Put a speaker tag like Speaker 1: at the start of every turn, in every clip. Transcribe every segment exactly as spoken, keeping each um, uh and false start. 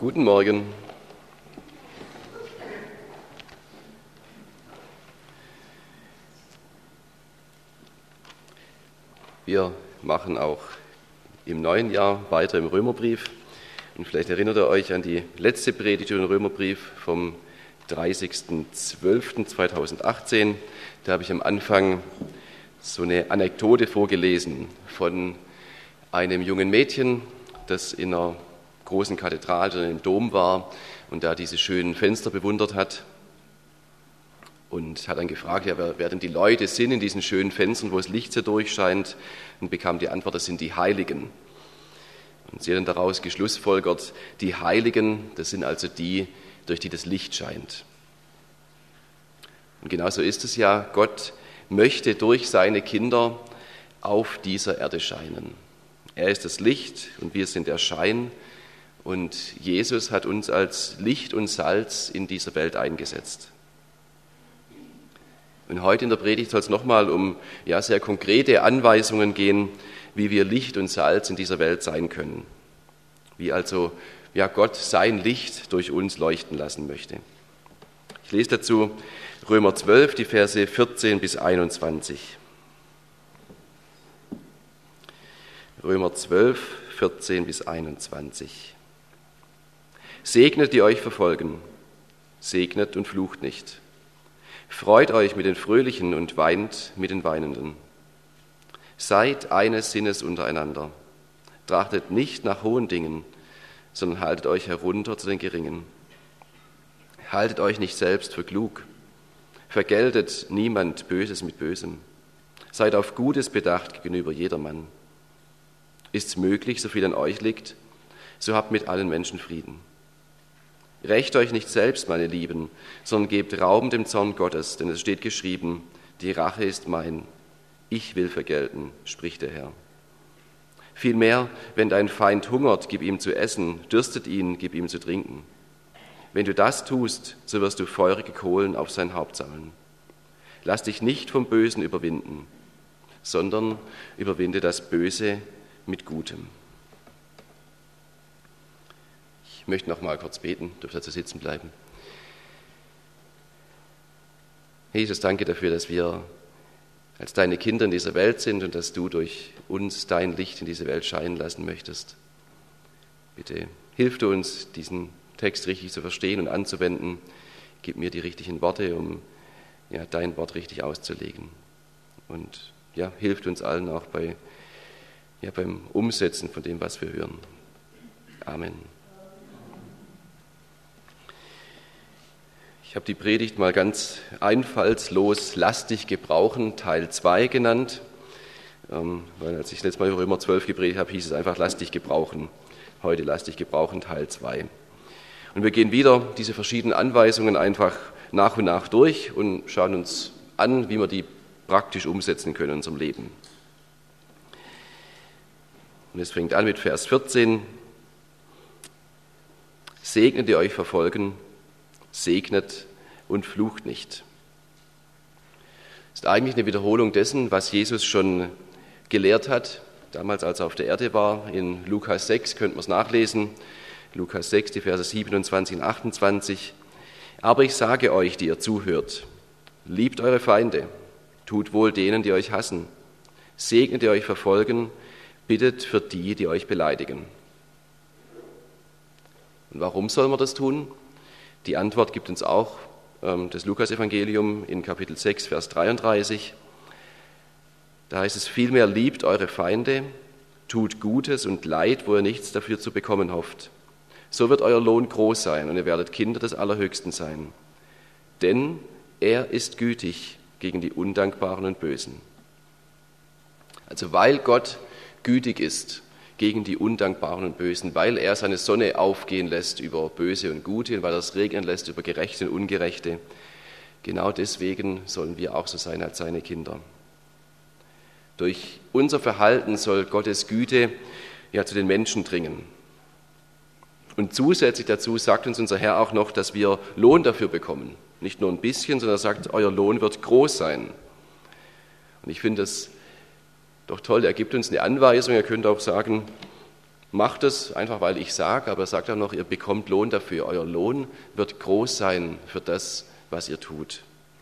Speaker 1: Guten Morgen. Wir machen auch im neuen Jahr weiter im Römerbrief. Und vielleicht erinnert ihr euch an die letzte Predigt über den Römerbrief vom dreißigsten zwölften zweitausendachtzehn. Da habe ich am Anfang so eine Anekdote vorgelesen von einem jungen Mädchen, das in einer großen Kathedrale im Dom war und da diese schönen Fenster bewundert hat und hat dann gefragt, ja, wer, wer denn die Leute sind in diesen schönen Fenstern, wo das Licht so durchscheint, und bekam die Antwort, das sind die Heiligen. Und sie hat dann daraus geschlussfolgert, die Heiligen, das sind also die, durch die das Licht scheint. Und genauso ist es ja, Gott möchte durch seine Kinder auf dieser Erde scheinen. Er ist das Licht und wir sind der Schein. Und Jesus hat uns als Licht und Salz in dieser Welt eingesetzt. Und heute in der Predigt soll es nochmal um ja, sehr konkrete Anweisungen gehen, wie wir Licht und Salz in dieser Welt sein können. Wie also ja, Gott sein Licht durch uns leuchten lassen möchte. Ich lese dazu Römer zwölf, die Verse vierzehn bis einundzwanzig. Römer zwölf, vierzehn bis einundzwanzig. Segnet, die euch verfolgen, segnet und flucht nicht. Freut euch mit den Fröhlichen und weint mit den Weinenden. Seid eines Sinnes untereinander. Trachtet nicht nach hohen Dingen, sondern haltet euch herunter zu den Geringen. Haltet euch nicht selbst für klug. Vergeltet niemand Böses mit Bösem. Seid auf Gutes bedacht gegenüber jedermann. Ist's möglich, so viel an euch liegt, so habt mit allen Menschen Frieden. Rächt euch nicht selbst, meine Lieben, sondern gebt Raum dem Zorn Gottes, denn es steht geschrieben, die Rache ist mein, ich will vergelten, spricht der Herr. Vielmehr, wenn dein Feind hungert, gib ihm zu essen, dürstet ihn, gib ihm zu trinken. Wenn du das tust, so wirst du feurige Kohlen auf sein Haupt sammeln. Lass dich nicht vom Bösen überwinden, sondern überwinde das Böse mit Gutem. Ich möchte noch mal kurz beten, dürft dazu sitzen bleiben. Jesus, danke dafür, dass wir als deine Kinder in dieser Welt sind und dass du durch uns dein Licht in diese Welt scheinen lassen möchtest. Bitte hilf du uns, diesen Text richtig zu verstehen und anzuwenden. Gib mir die richtigen Worte, um ja, dein Wort richtig auszulegen. Und ja, hilf uns allen auch bei, ja, beim Umsetzen von dem, was wir hören. Amen. Ich habe die Predigt mal ganz einfallslos lastig gebrauchen, Teil zwei genannt, ähm, weil als ich letztes Mal über Römer zwölf gepredigt habe, hieß es einfach lastig gebrauchen. Heute lastig gebrauchen, Teil zwei. Und wir gehen wieder diese verschiedenen Anweisungen einfach nach und nach durch und schauen uns an, wie wir die praktisch umsetzen können in unserem Leben. Und es fängt an mit Vers vierzehn. Segnet, die euch verfolgen, segnet und flucht nicht. Das ist eigentlich eine Wiederholung dessen, was Jesus schon gelehrt hat, damals als er auf der Erde war. In Lukas sechs könnte man es nachlesen. Lukas sechs, die Verse siebenundzwanzig und achtundzwanzig. Aber ich sage euch, die ihr zuhört, liebt eure Feinde, tut wohl denen, die euch hassen, segnet, die euch verfolgen, bittet für die, die euch beleidigen. Und warum soll man das tun? Die Antwort gibt uns auch ähm, das Lukas-Evangelium in Kapitel sechs, Vers dreiunddreißig. Da heißt es, vielmehr liebt eure Feinde, tut Gutes und Leid, wo ihr nichts dafür zu bekommen hofft. So wird euer Lohn groß sein und ihr werdet Kinder des Allerhöchsten sein. Denn er ist gütig gegen die Undankbaren und Bösen. Also weil Gott gütig ist gegen die Undankbaren und Bösen, weil er seine Sonne aufgehen lässt über Böse und Gute und weil er es regnen lässt über Gerechte und Ungerechte. Genau deswegen sollen wir auch so sein als seine Kinder. Durch unser Verhalten soll Gottes Güte ja zu den Menschen dringen. Und zusätzlich dazu sagt uns unser Herr auch noch, dass wir Lohn dafür bekommen. Nicht nur ein bisschen, sondern er sagt, euer Lohn wird groß sein. Und ich finde das doch toll, er gibt uns eine Anweisung, er könnte auch sagen, Macht es einfach, weil ich sage, aber er sagt auch noch, ihr bekommt Lohn dafür. Euer Lohn wird groß sein für das, was ihr tut.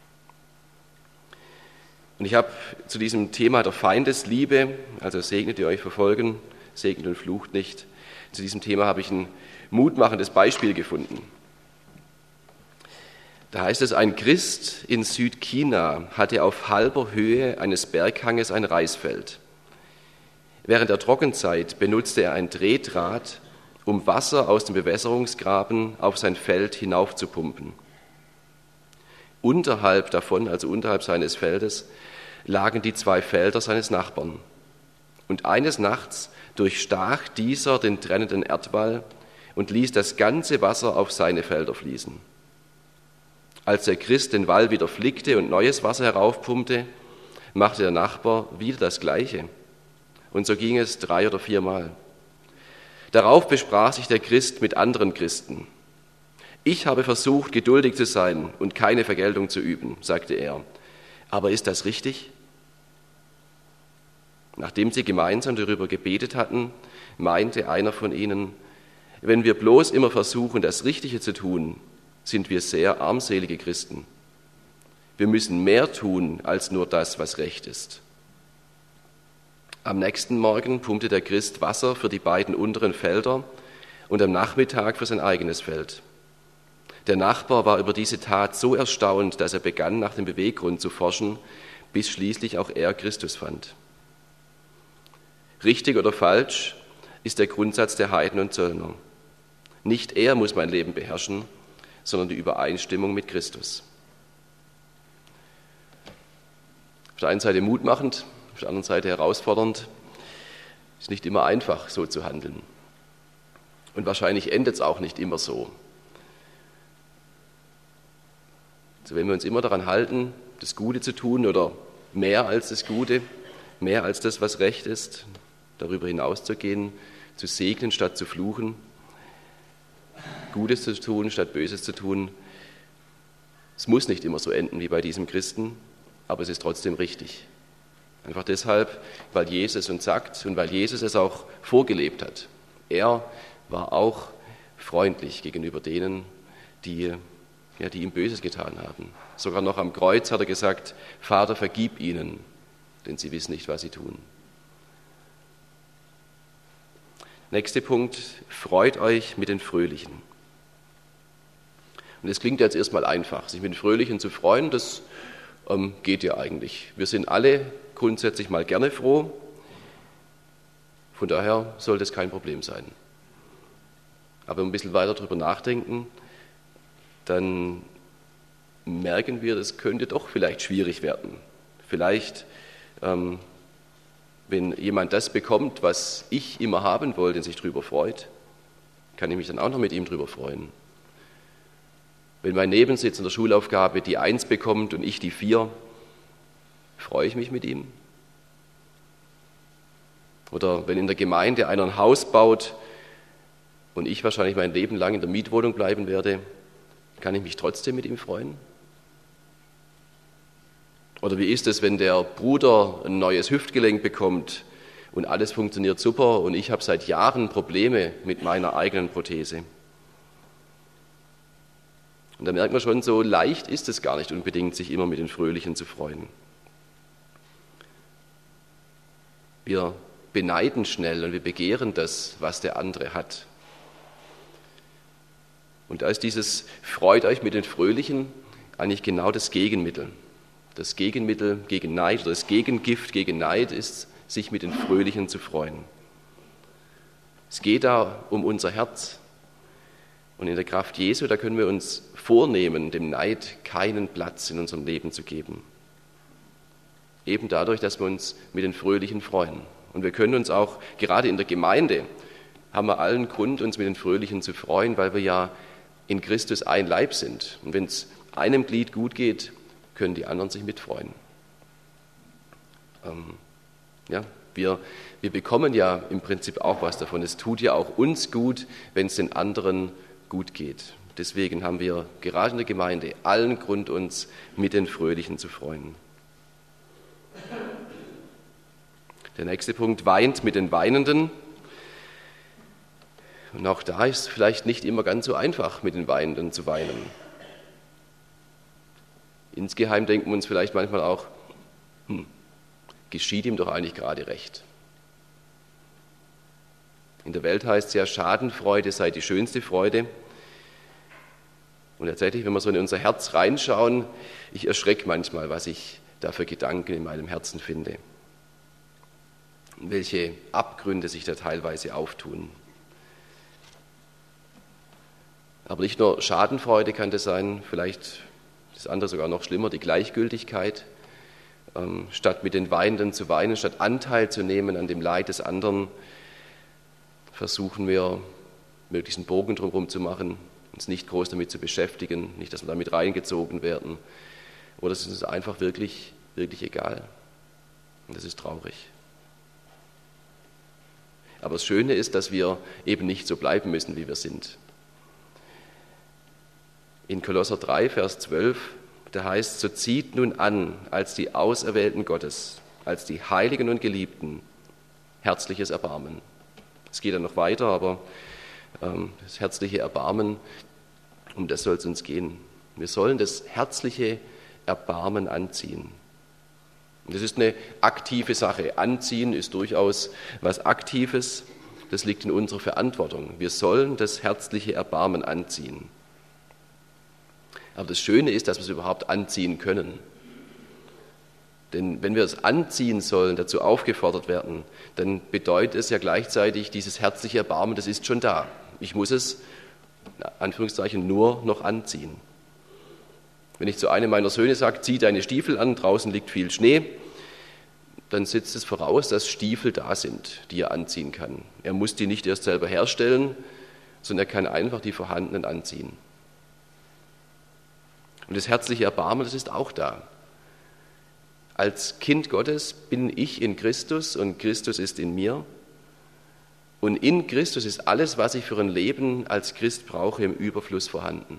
Speaker 1: Und ich habe zu diesem Thema der Feindesliebe, also segnet ihr euch verfolgen, segnet und flucht nicht, zu diesem Thema habe ich ein mutmachendes Beispiel gefunden. Da heißt es, ein Christ in Südchina hatte auf halber Höhe eines Berghanges ein Reisfeld. Während der Trockenzeit benutzte er ein Drehdraht, um Wasser aus dem Bewässerungsgraben auf sein Feld hinaufzupumpen. Unterhalb davon, also unterhalb seines Feldes, lagen die zwei Felder seines Nachbarn. Und eines Nachts durchstach dieser den trennenden Erdwall und ließ das ganze Wasser auf seine Felder fließen. Als der Christ den Wall wieder flickte und neues Wasser heraufpumpte, machte der Nachbar wieder das Gleiche. Und so ging es drei oder viermal. Darauf besprach sich der Christ mit anderen Christen. Ich habe versucht, geduldig zu sein und keine Vergeltung zu üben, sagte er. Aber ist das richtig? Nachdem sie gemeinsam darüber gebetet hatten, meinte einer von ihnen, wenn wir bloß immer versuchen, das Richtige zu tun, sind wir sehr armselige Christen. Wir müssen mehr tun als nur das, was recht ist. Am nächsten Morgen pumpte der Christ Wasser für die beiden unteren Felder und am Nachmittag für sein eigenes Feld. Der Nachbar war über diese Tat so erstaunt, dass er begann, nach dem Beweggrund zu forschen, bis schließlich auch er Christus fand. Richtig oder falsch ist der Grundsatz der Heiden und Zöllner. Nicht er muss mein Leben beherrschen, sondern die Übereinstimmung mit Christus. Auf der einen Seite mutmachend, auf der anderen Seite herausfordernd. Es ist nicht immer einfach, so zu handeln. Und wahrscheinlich endet es auch nicht immer so. Also wenn wir uns immer daran halten, das Gute zu tun oder mehr als das Gute, mehr als das, was recht ist, darüber hinauszugehen, zu segnen statt zu fluchen, Gutes zu tun statt Böses zu tun. Es muss nicht immer so enden wie bei diesem Christen, aber es ist trotzdem richtig. Einfach deshalb, weil Jesus uns sagt und weil Jesus es auch vorgelebt hat. Er war auch freundlich gegenüber denen, die, ja, die ihm Böses getan haben. Sogar noch am Kreuz hat er gesagt, Vater, vergib ihnen, denn sie wissen nicht, was sie tun. Nächster Punkt, freut euch mit den Fröhlichen. Und es klingt jetzt erstmal einfach, sich mit den Fröhlichen zu freuen, das ähm, geht ja eigentlich. Wir sind alle grundsätzlich mal gerne froh, von daher sollte es kein Problem sein. Aber wenn wir ein bisschen weiter darüber nachdenken, dann merken wir, das könnte doch vielleicht schwierig werden. Vielleicht, ähm, wenn jemand das bekommt, was ich immer haben wollte und sich darüber freut, kann ich mich dann auch noch mit ihm darüber freuen. Wenn mein Nebensitz in der Schulaufgabe die Eins bekommt und ich die Vier, freue ich mich mit ihm? Oder wenn in der Gemeinde einer ein Haus baut und ich wahrscheinlich mein Leben lang in der Mietwohnung bleiben werde, kann ich mich trotzdem mit ihm freuen? Oder wie ist es, wenn der Bruder ein neues Hüftgelenk bekommt und alles funktioniert super und ich habe seit Jahren Probleme mit meiner eigenen Prothese? Und da merkt man schon, so leicht ist es gar nicht unbedingt, sich immer mit den Fröhlichen zu freuen. Wir beneiden schnell und wir begehren das, was der andere hat. Und da ist dieses Freut euch mit den Fröhlichen eigentlich genau das Gegenmittel. Das Gegenmittel gegen Neid oder das Gegengift gegen Neid ist, sich mit den Fröhlichen zu freuen. Es geht da um unser Herz. Und in der Kraft Jesu, da können wir uns vornehmen, dem Neid keinen Platz in unserem Leben zu geben. Eben dadurch, dass wir uns mit den Fröhlichen freuen. Und wir können uns auch, gerade in der Gemeinde, haben wir allen Grund, uns mit den Fröhlichen zu freuen, weil wir ja in Christus ein Leib sind. Und wenn es einem Glied gut geht, können die anderen sich mitfreuen. Ähm, ja, wir, wir bekommen ja im Prinzip auch was davon. Es tut ja auch uns gut, wenn es den anderen gut geht. Deswegen haben wir gerade in der Gemeinde allen Grund, uns mit den Fröhlichen zu freuen. Der nächste Punkt, weint mit den Weinenden. Und auch da ist es vielleicht nicht immer ganz so einfach, mit den Weinenden zu weinen. Insgeheim denken wir uns vielleicht manchmal auch, hm, geschieht ihm doch eigentlich gerade recht. In der Welt heißt es ja, Schadenfreude sei die schönste Freude. Und tatsächlich, wenn wir so in unser Herz reinschauen, ich erschrecke manchmal, was ich da für Gedanken in meinem Herzen finde. Und welche Abgründe sich da teilweise auftun. Aber nicht nur Schadenfreude kann das sein, vielleicht das andere sogar noch schlimmer, die Gleichgültigkeit. Ähm, statt mit den Weinenden zu weinen, statt Anteil zu nehmen an dem Leid des anderen, versuchen wir, möglichst einen Bogen drumherum zu machen, uns nicht groß damit zu beschäftigen, nicht, dass wir damit reingezogen werden. Oder es ist uns einfach wirklich, wirklich egal. Und das ist traurig. Aber das Schöne ist, dass wir eben nicht so bleiben müssen, wie wir sind. In Kolosser drei, Vers zwölf, da heißt, so zieht nun an, als die Auserwählten Gottes, als die Heiligen und Geliebten, herzliches Erbarmen. Es geht dann noch weiter, aber ähm, das herzliche Erbarmen, um das soll es uns gehen. Wir sollen das herzliche Erbarmen anziehen. Und das ist eine aktive Sache. Anziehen ist durchaus was Aktives. Das liegt in unserer Verantwortung. Wir sollen das herzliche Erbarmen anziehen. Aber das Schöne ist, dass wir es überhaupt anziehen können. Denn wenn wir es anziehen sollen, dazu aufgefordert werden, dann bedeutet es ja gleichzeitig, dieses herzliche Erbarmen, das ist schon da. Ich muss es, in Anführungszeichen, nur noch anziehen. Wenn ich zu einem meiner Söhne sage, zieh deine Stiefel an, draußen liegt viel Schnee, dann setzt es voraus, dass Stiefel da sind, die er anziehen kann. Er muss die nicht erst selber herstellen, sondern er kann einfach die vorhandenen anziehen. Und das herzliche Erbarmen, das ist auch da. Als Kind Gottes bin ich in Christus und Christus ist in mir. Und in Christus ist alles, was ich für ein Leben als Christ brauche, im Überfluss vorhanden.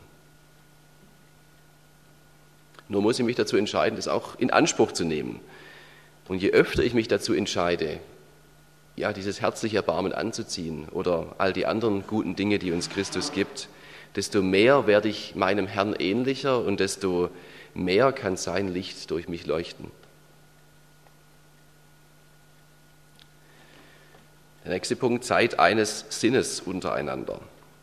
Speaker 1: Nur muss ich mich dazu entscheiden, das auch in Anspruch zu nehmen. Und je öfter ich mich dazu entscheide, ja, dieses herzliche Erbarmen anzuziehen oder all die anderen guten Dinge, die uns Christus gibt, desto mehr werde ich meinem Herrn ähnlicher und desto mehr kann sein Licht durch mich leuchten. Der nächste Punkt, Zeit eines Sinnes untereinander.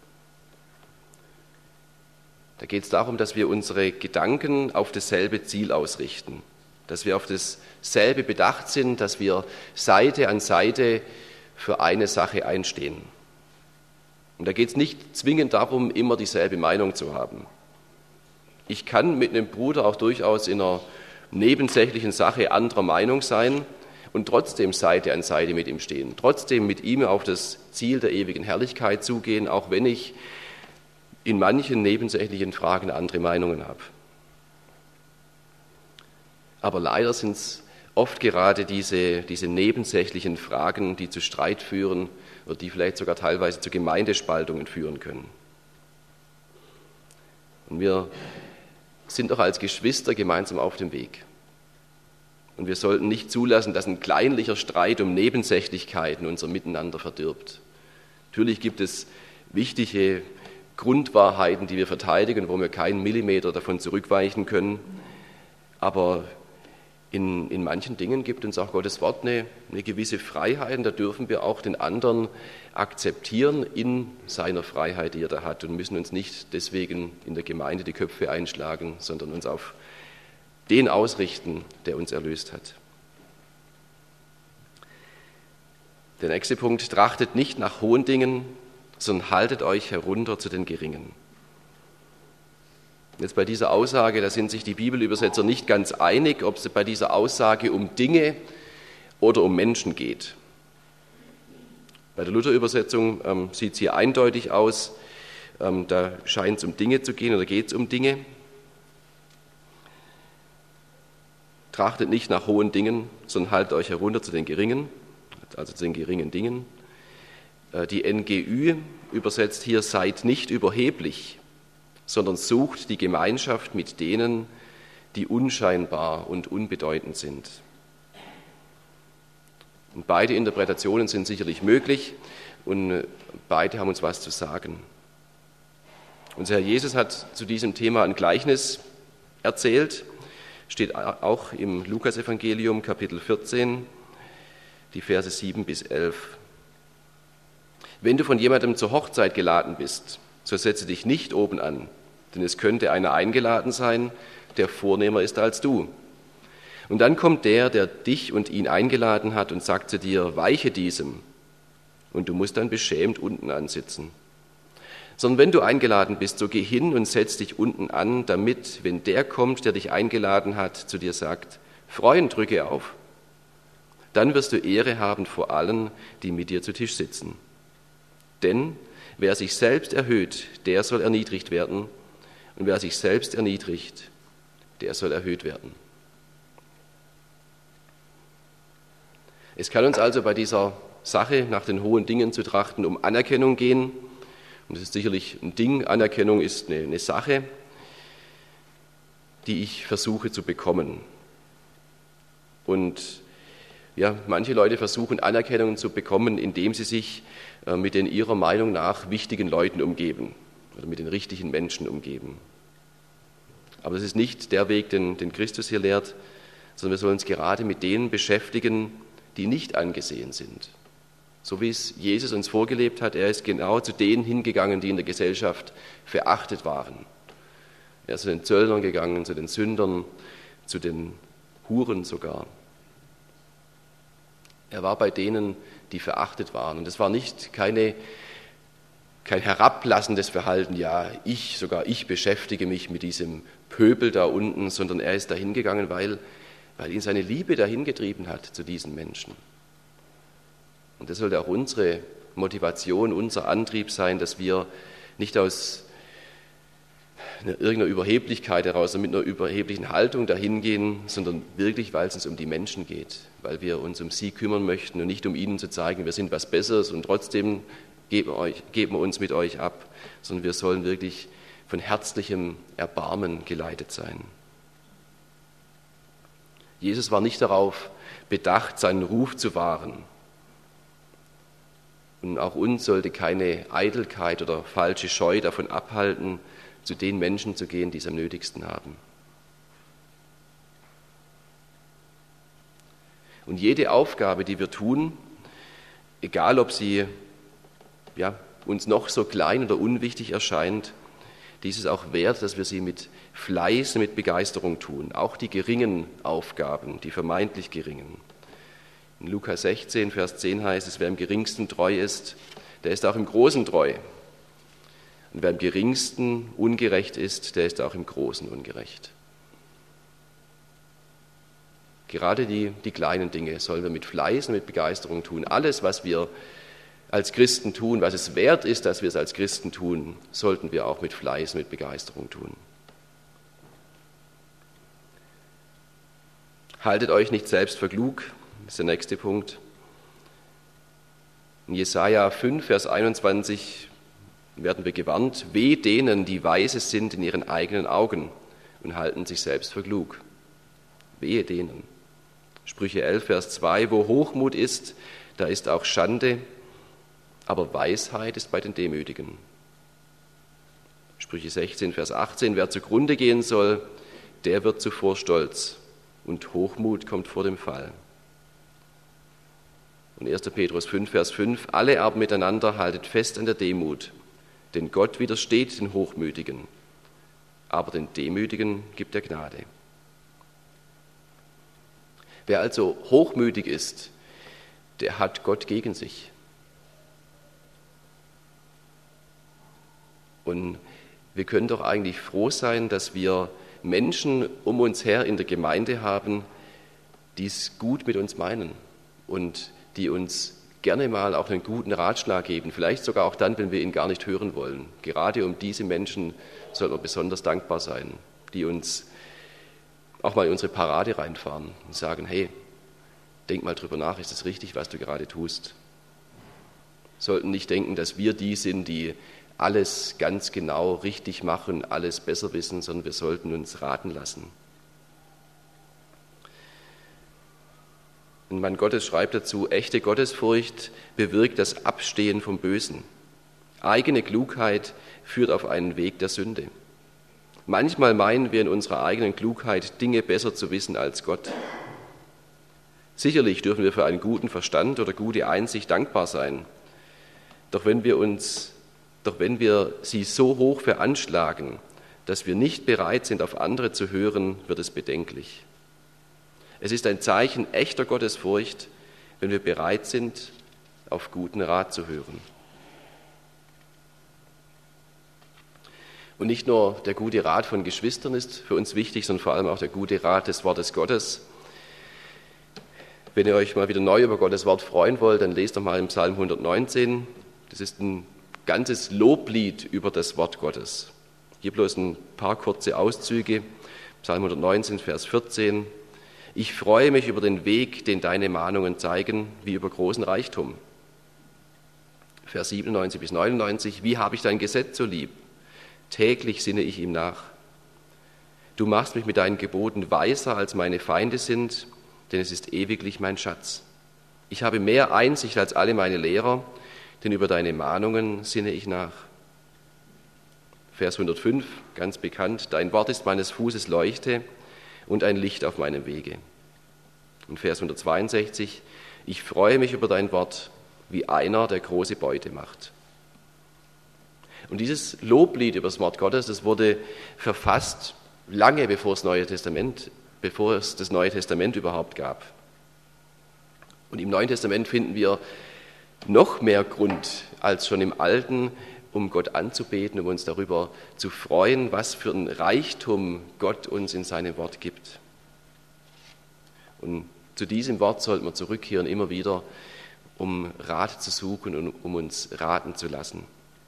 Speaker 1: Da geht es darum, dass wir unsere Gedanken auf dasselbe Ziel ausrichten, dass wir auf dasselbe bedacht sind, dass wir Seite an Seite für eine Sache einstehen. Und da geht es nicht zwingend darum, immer dieselbe Meinung zu haben. Ich kann mit einem Bruder auch durchaus in einer nebensächlichen Sache anderer Meinung sein und trotzdem Seite an Seite mit ihm stehen, trotzdem mit ihm auf das Ziel der ewigen Herrlichkeit zugehen, auch wenn ich in manchen nebensächlichen Fragen andere Meinungen habe. Aber leider sind es oft gerade diese, diese nebensächlichen Fragen, die zu Streit führen oder die vielleicht sogar teilweise zu Gemeindespaltungen führen können. Und wir sind doch als Geschwister gemeinsam auf dem Weg. Und wir sollten nicht zulassen, dass ein kleinlicher Streit um Nebensächlichkeiten unser Miteinander verdirbt. Natürlich gibt es wichtige Grundwahrheiten, die wir verteidigen, wo wir keinen Millimeter davon zurückweichen können. Aber in, in manchen Dingen gibt uns auch Gottes Wort eine, eine gewisse Freiheit. Und da dürfen wir auch den anderen akzeptieren in seiner Freiheit, die er da hat. Und müssen uns nicht deswegen in der Gemeinde die Köpfe einschlagen, sondern uns auf den ausrichten, der uns erlöst hat. Der nächste Punkt, trachtet nicht nach hohen Dingen, sondern haltet euch herunter zu den Geringen. Jetzt bei dieser Aussage, da sind sich die Bibelübersetzer nicht ganz einig, ob es bei dieser Aussage um Dinge oder um Menschen geht. Bei der Luther-Übersetzung ähm, sieht es hier eindeutig aus, ähm, da scheint es um Dinge zu gehen oder geht es um Dinge. Trachtet nicht nach hohen Dingen, sondern haltet euch herunter zu den Geringen, also zu den geringen Dingen. Die N G Ü übersetzt hier, seid nicht überheblich, sondern sucht die Gemeinschaft mit denen, die unscheinbar und unbedeutend sind. Und beide Interpretationen sind sicherlich möglich. und beide haben uns was zu sagen. Unser Herr Jesus hat zu diesem Thema ein Gleichnis erzählt, steht auch im Lukasevangelium Kapitel vierzehn, die Verse sieben bis elf. Wenn du von jemandem zur Hochzeit geladen bist, so setze dich nicht oben an, denn es könnte einer eingeladen sein, der vornehmer ist als du. Und dann kommt der, der dich und ihn eingeladen hat und sagt zu dir, weiche diesem. Und du musst dann beschämt unten ansitzen. Sondern wenn du eingeladen bist, so geh hin und setz dich unten an, damit, wenn der kommt, der dich eingeladen hat, zu dir sagt, Freund, rücke auf. Dann wirst du Ehre haben vor allen, die mit dir zu Tisch sitzen. Denn wer sich selbst erhöht, der soll erniedrigt werden. Und wer sich selbst erniedrigt, der soll erhöht werden. Es kann uns also bei dieser Sache, nach den hohen Dingen zu trachten, um Anerkennung gehen. Und das ist sicherlich ein Ding. Anerkennung ist eine, eine Sache, die ich versuche zu bekommen. Und ja, manche Leute versuchen Anerkennung zu bekommen, indem sie sich äh, mit den ihrer Meinung nach wichtigen Leuten umgeben oder mit den richtigen Menschen umgeben. Aber das ist nicht der Weg, den, den Christus hier lehrt, sondern wir sollen uns gerade mit denen beschäftigen, die nicht angesehen sind. So wie es Jesus uns vorgelebt hat, er ist genau zu denen hingegangen, die in der Gesellschaft verachtet waren. Er ist zu den Zöllnern gegangen, zu den Sündern, zu den Huren sogar. Er war bei denen, die verachtet waren. Und es war nicht keine, kein herablassendes Verhalten, ja, ich, sogar ich beschäftige mich mit diesem Pöbel da unten, sondern er ist dahin gegangen, weil, weil ihn seine Liebe dahin getrieben hat zu diesen Menschen. Und das sollte auch unsere Motivation, unser Antrieb sein, dass wir nicht aus irgendeiner Überheblichkeit heraus, mit einer überheblichen Haltung dahin gehen, sondern wirklich, weil es uns um die Menschen geht, weil wir uns um sie kümmern möchten und nicht um ihnen zu zeigen, wir sind was Besseres und trotzdem geben, euch, geben wir uns mit euch ab, sondern wir sollen wirklich von herzlichem Erbarmen geleitet sein. Jesus war nicht darauf bedacht, seinen Ruf zu wahren. Und auch uns sollte keine Eitelkeit oder falsche Scheu davon abhalten, zu den Menschen zu gehen, die es am nötigsten haben. Und jede Aufgabe, die wir tun, egal ob sie ja, uns noch so klein oder unwichtig erscheint, dies ist auch wert, dass wir sie mit Fleiß, mit Begeisterung tun. Auch die geringen Aufgaben, die vermeintlich geringen. In Lukas sechzehn, Vers zehn heißt es, wer im geringsten treu ist, der ist auch im Großen treu. Und wer im geringsten ungerecht ist, der ist auch im Großen ungerecht. Gerade die, die kleinen Dinge sollen wir mit Fleiß und mit Begeisterung tun. Alles, was wir als Christen tun, was es wert ist, dass wir es als Christen tun, sollten wir auch mit Fleiß und mit Begeisterung tun. Haltet euch nicht selbst für klug, das ist der nächste Punkt. In Jesaja fünf, Vers einundzwanzig werden wir gewarnt, weh denen, die weise sind in ihren eigenen Augen und halten sich selbst für klug. Wehe denen. Sprüche elf, Vers zwei, wo Hochmut ist, da ist auch Schande, aber Weisheit ist bei den Demütigen. Sprüche sechzehn, Vers achtzehn, wer zugrunde gehen soll, der wird zuvor stolz und Hochmut kommt vor dem Fall. Und erster Petrus fünf, Vers fünf, alle aber miteinander haltet fest an der Demut, denn Gott widersteht den Hochmütigen, aber den Demütigen gibt er Gnade. Wer also hochmütig ist, der hat Gott gegen sich. Und wir können doch eigentlich froh sein, dass wir Menschen um uns her in der Gemeinde haben, die es gut mit uns meinen und die uns gerne mal auch einen guten Ratschlag geben, vielleicht sogar auch dann, wenn wir ihn gar nicht hören wollen. Gerade um diese Menschen sollten wir besonders dankbar sein, die uns auch mal in unsere Parade reinfahren und sagen, hey, denk mal drüber nach, ist das richtig, was du gerade tust? Sollten nicht denken, dass wir die sind, die alles ganz genau richtig machen, alles besser wissen, sondern wir sollten uns raten lassen. Ein Mann Gottes schreibt dazu, echte Gottesfurcht bewirkt das Abstehen vom Bösen. Eigene Klugheit führt auf einen Weg der Sünde. Manchmal meinen wir in unserer eigenen Klugheit, Dinge besser zu wissen als Gott. Sicherlich dürfen wir für einen guten Verstand oder gute Einsicht dankbar sein. Doch wenn wir uns, doch wenn wir sie so hoch veranschlagen, dass wir nicht bereit sind, auf andere zu hören, wird es bedenklich. Es ist ein Zeichen echter Gottesfurcht, wenn wir bereit sind, auf guten Rat zu hören. Und nicht nur der gute Rat von Geschwistern ist für uns wichtig, sondern vor allem auch der gute Rat des Wortes Gottes. Wenn ihr euch mal wieder neu über Gottes Wort freuen wollt, dann lest doch mal im Psalm hundertneunzehn. Das ist ein ganzes Loblied über das Wort Gottes. Hier bloß ein paar kurze Auszüge. Psalm hundertneunzehn, Vers vierzehn. Ich freue mich über den Weg, den deine Mahnungen zeigen, wie über großen Reichtum. Vers siebenundneunzig bis neunundneunzig. Wie habe ich dein Gesetz so lieb? Täglich sinne ich ihm nach. Du machst mich mit deinen Geboten weiser, als meine Feinde sind, denn es ist ewiglich mein Schatz. Ich habe mehr Einsicht als alle meine Lehrer, denn über deine Mahnungen sinne ich nach. Vers hundertfünf, ganz bekannt, dein Wort ist meines Fußes Leuchte und ein Licht auf meinem Wege. Und Vers hundertzweiundsechzig, ich freue mich über dein Wort, wie einer, der große Beute macht. Und dieses Loblied über das Wort Gottes, das wurde verfasst lange bevor das Neue Testament, bevor es das Neue Testament überhaupt gab. Und im Neuen Testament finden wir noch mehr Grund als schon im Alten, um Gott anzubeten, um uns darüber zu freuen, was für ein Reichtum Gott uns in seinem Wort gibt. Und zu diesem Wort sollten wir zurückkehren immer wieder, um Rat zu suchen und um uns raten zu lassen.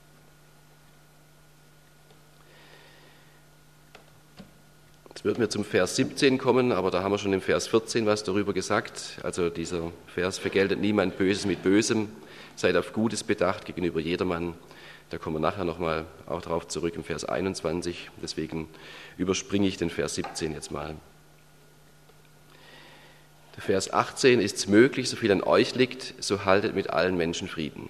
Speaker 1: Jetzt würden wir zum Vers siebzehn kommen, aber da haben wir schon im Vers vierzehn was darüber gesagt. Also dieser Vers, vergeltet niemand Böses mit Bösem, seid auf Gutes bedacht gegenüber jedermann. Da kommen wir nachher nochmal auch darauf zurück im Vers einundzwanzig. Deswegen überspringe ich den Vers siebzehn jetzt mal. Der Vers achtzehn, ist es möglich, so viel an euch liegt, so haltet mit allen Menschen Frieden.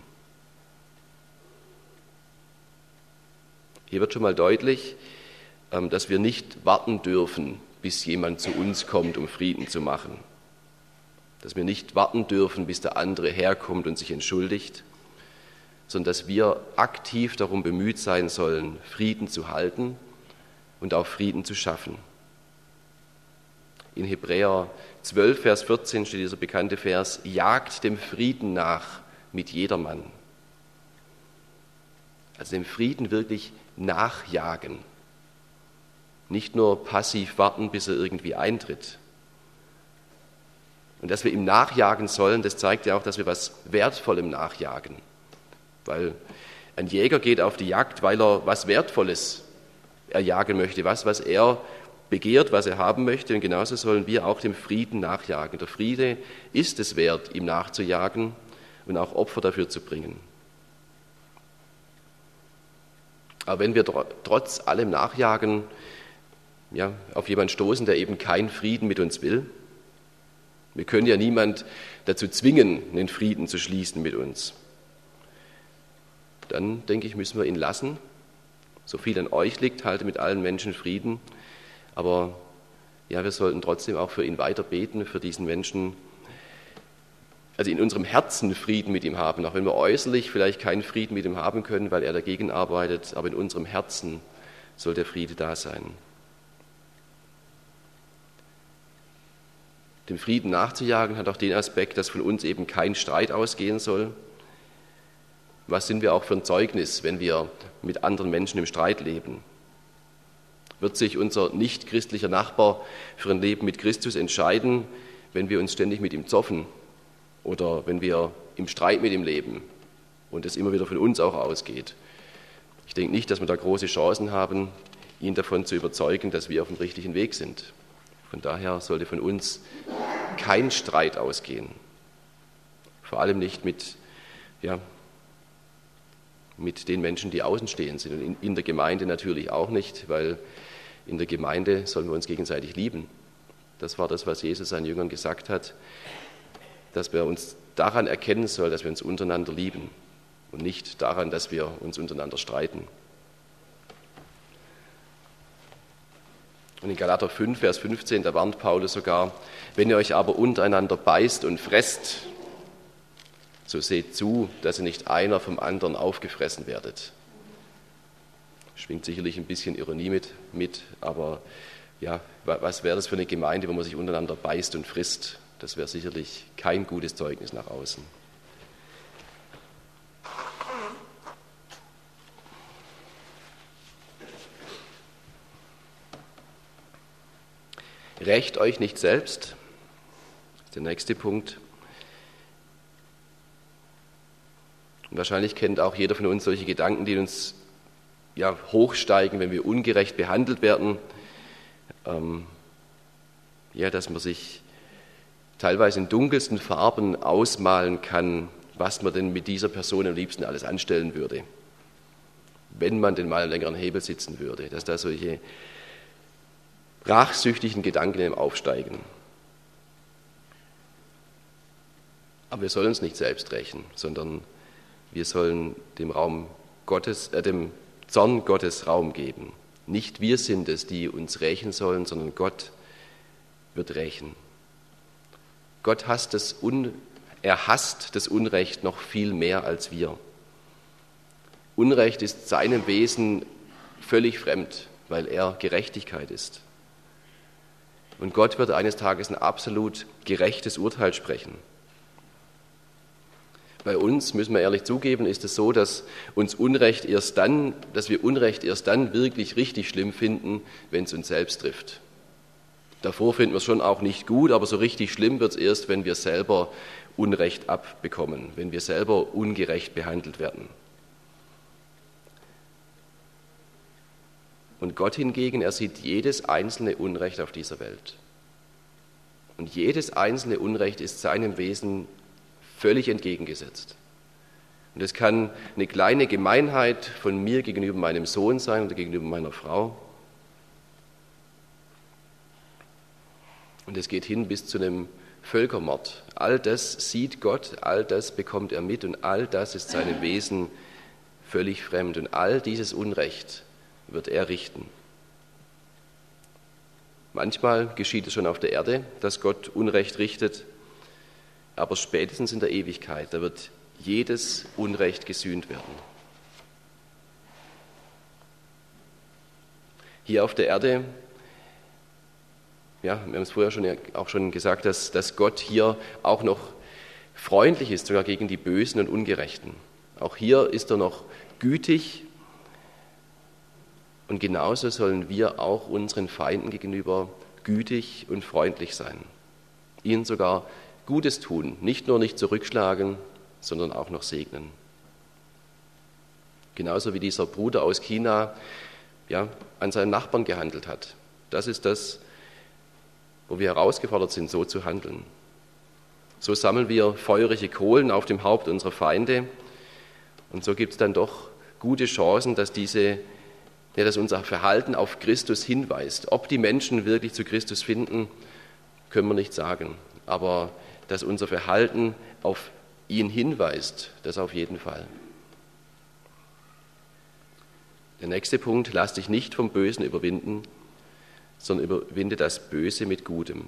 Speaker 1: Hier wird schon mal deutlich, dass wir nicht warten dürfen, bis jemand zu uns kommt, um Frieden zu machen. Dass wir nicht warten dürfen, bis der andere herkommt und sich entschuldigt, sondern dass wir aktiv darum bemüht sein sollen, Frieden zu halten und auch Frieden zu schaffen. In Hebräer zwölf, Vers vierzehn steht dieser bekannte Vers, jagt dem Frieden nach mit jedermann. Also dem Frieden wirklich nachjagen. Nicht nur passiv warten, bis er irgendwie eintritt. Und dass wir ihm nachjagen sollen, das zeigt ja auch, dass wir was Wertvollem nachjagen. Weil ein Jäger geht auf die Jagd, weil er was Wertvolles erjagen möchte, was, was er begehrt, was er haben möchte. Und genauso sollen wir auch dem Frieden nachjagen. Der Friede ist es wert, ihm nachzujagen und auch Opfer dafür zu bringen. Aber wenn wir trotz allem Nachjagen ja, auf jemanden stoßen, der eben keinen Frieden mit uns will, wir können ja niemand dazu zwingen, einen Frieden zu schließen mit uns, dann denke ich, müssen wir ihn lassen. So viel an euch liegt, halte mit allen Menschen Frieden. Aber ja, wir sollten trotzdem auch für ihn weiter beten, für diesen Menschen, also in unserem Herzen Frieden mit ihm haben, auch wenn wir äußerlich vielleicht keinen Frieden mit ihm haben können, weil er dagegen arbeitet, aber in unserem Herzen soll der Friede da sein. Dem Frieden nachzujagen hat auch den Aspekt, dass von uns eben kein Streit ausgehen soll. Was sind wir auch für ein Zeugnis, wenn wir mit anderen Menschen im Streit leben? Wird sich unser nicht-christlicher Nachbar für ein Leben mit Christus entscheiden, wenn wir uns ständig mit ihm zoffen oder wenn wir im Streit mit ihm leben und es immer wieder von uns auch ausgeht? Ich denke nicht, dass wir da große Chancen haben, ihn davon zu überzeugen, dass wir auf dem richtigen Weg sind. Von daher sollte von uns kein Streit ausgehen. Vor allem nicht mit, ja, mit den Menschen, die außenstehend sind. Und in, in der Gemeinde natürlich auch nicht, weil in der Gemeinde sollen wir uns gegenseitig lieben. Das war das, was Jesus seinen Jüngern gesagt hat. dass wir uns daran erkennen sollen, dass wir uns untereinander lieben und nicht daran, dass wir uns untereinander streiten. Und in Galater fünf, Vers fünfzehn, da warnt Paulus sogar: Wenn ihr euch aber untereinander beißt und fresst, so seht zu, dass ihr nicht einer vom anderen aufgefressen werdet. Schwingt sicherlich ein bisschen Ironie mit, mit aber ja, was wäre das für eine Gemeinde, wo man sich untereinander beißt und frisst? Das wäre sicherlich kein gutes Zeugnis nach außen. Rächt euch nicht selbst, das ist der nächste Punkt. Und wahrscheinlich kennt auch jeder von uns solche Gedanken, die uns ja, hochsteigen, wenn wir ungerecht behandelt werden. Ähm, ja, dass man sich teilweise in dunkelsten Farben ausmalen kann, was man denn mit dieser Person am liebsten alles anstellen würde, wenn man denn mal einen längeren Hebel sitzen würde, dass da solche rachsüchtigen Gedanken im Aufsteigen. Aber wir sollen uns nicht selbst rächen, sondern wir sollen dem Raum Gottes, äh, dem Zorn Gottes Raum geben. Nicht wir sind es, die uns rächen sollen, sondern Gott wird rächen. Gott hasst das Un- er hasst das Unrecht noch viel mehr als wir. Unrecht ist seinem Wesen völlig fremd, weil er Gerechtigkeit ist. Und Gott wird eines Tages ein absolut gerechtes Urteil sprechen. Bei uns, müssen wir ehrlich zugeben, ist es so, dass uns Unrecht erst dann, dass wir Unrecht erst dann wirklich richtig schlimm finden, wenn es uns selbst trifft. Davor finden wir es schon auch nicht gut, aber so richtig schlimm wird es erst, wenn wir selber Unrecht abbekommen, wenn wir selber ungerecht behandelt werden. Und Gott hingegen, er sieht jedes einzelne Unrecht auf dieser Welt. Und jedes einzelne Unrecht ist seinem Wesen völlig entgegengesetzt. Und es kann eine kleine Gemeinheit von mir gegenüber meinem Sohn sein oder gegenüber meiner Frau. Und es geht hin bis zu einem Völkermord. All das sieht Gott, all das bekommt er mit und all das ist seinem Wesen völlig fremd. Und all dieses Unrecht wird er richten. Manchmal geschieht es schon auf der Erde, dass Gott Unrecht richtet, aber spätestens in der Ewigkeit, da wird jedes Unrecht gesühnt werden. Hier auf der Erde, ja, wir haben es vorher schon, auch schon gesagt, dass, dass Gott hier auch noch freundlich ist, sogar gegen die Bösen und Ungerechten. Auch hier ist er noch gütig. Und genauso sollen wir auch unseren Feinden gegenüber gütig und freundlich sein. Ihnen sogar Gutes tun, nicht nur nicht zurückschlagen, sondern auch noch segnen. Genauso wie dieser Bruder aus China ja, an seinen Nachbarn gehandelt hat. Das ist das, wo wir herausgefordert sind, so zu handeln. So sammeln wir feurige Kohlen auf dem Haupt unserer Feinde und so gibt es dann doch gute Chancen, dass diese Ja, dass unser Verhalten auf Christus hinweist. Ob die Menschen wirklich zu Christus finden, können wir nicht sagen. Aber dass unser Verhalten auf ihn hinweist, das auf jeden Fall. Der nächste Punkt: Lass dich nicht vom Bösen überwinden, sondern überwinde das Böse mit Gutem.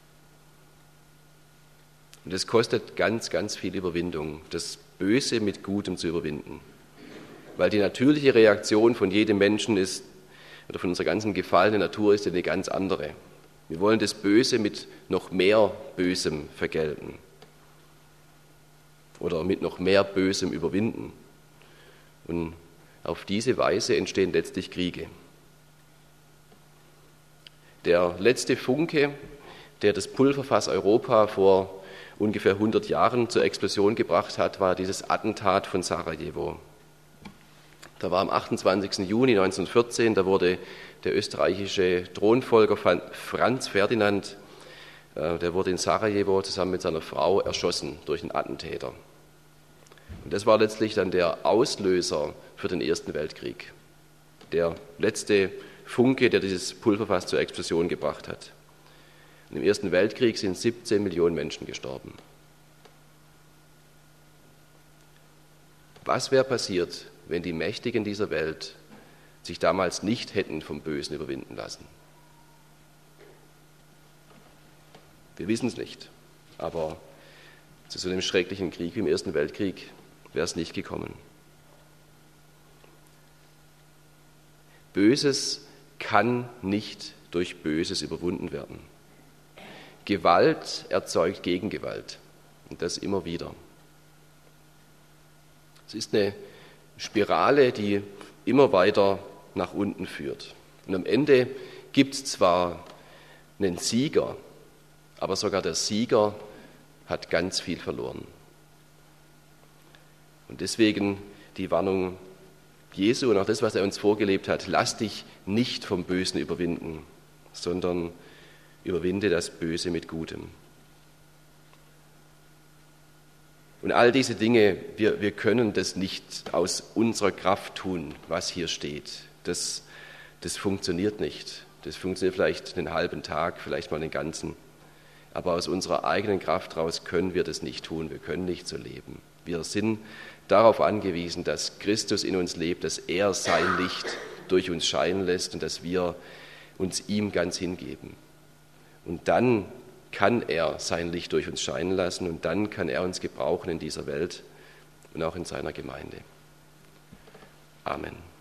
Speaker 1: Und es kostet ganz, ganz viel Überwindung, das Böse mit Gutem zu überwinden. Weil die natürliche Reaktion von jedem Menschen ist, oder von unserer ganzen gefallenen Natur ist eine ganz andere. Wir wollen das Böse mit noch mehr Bösem vergelten oder mit noch mehr Bösem überwinden. Und auf diese Weise entstehen letztlich Kriege. Der letzte Funke, der das Pulverfass Europa vor ungefähr hundert Jahren zur Explosion gebracht hat, war dieses Attentat von Sarajevo. Da war am achtundzwanzigsten Juni neunzehnhundertvierzehn, da wurde der österreichische Thronfolger Franz Ferdinand, der wurde in Sarajevo zusammen mit seiner Frau erschossen durch einen Attentäter. Und das war letztlich dann der Auslöser für den Ersten Weltkrieg. Der letzte Funke, der dieses Pulverfass zur Explosion gebracht hat. Und im Ersten Weltkrieg sind siebzehn Millionen Menschen gestorben. Was wäre passiert, wenn die Mächtigen dieser Welt sich damals nicht hätten vom Bösen überwinden lassen? Wir wissen es nicht, aber zu so einem schrecklichen Krieg wie im Ersten Weltkrieg wäre es nicht gekommen. Böses kann nicht durch Böses überwunden werden. Gewalt erzeugt Gegengewalt und das immer wieder. Es ist eine Spirale, die immer weiter nach unten führt. Und am Ende gibt es zwar einen Sieger, aber sogar der Sieger hat ganz viel verloren. Und deswegen die Warnung Jesu und auch das, was er uns vorgelebt hat: Lass dich nicht vom Bösen überwinden, sondern überwinde das Böse mit Gutem. Und all diese Dinge, wir, wir können das nicht aus unserer Kraft tun, was hier steht. Das, das funktioniert nicht. Das funktioniert vielleicht einen halben Tag, vielleicht mal den ganzen. Aber aus unserer eigenen Kraft heraus können wir das nicht tun. Wir können nicht so leben. Wir sind darauf angewiesen, dass Christus in uns lebt, dass er sein Licht durch uns scheinen lässt und dass wir uns ihm ganz hingeben. Und dann kann er sein Licht durch uns scheinen lassen und dann kann er uns gebrauchen in dieser Welt und auch in seiner Gemeinde. Amen.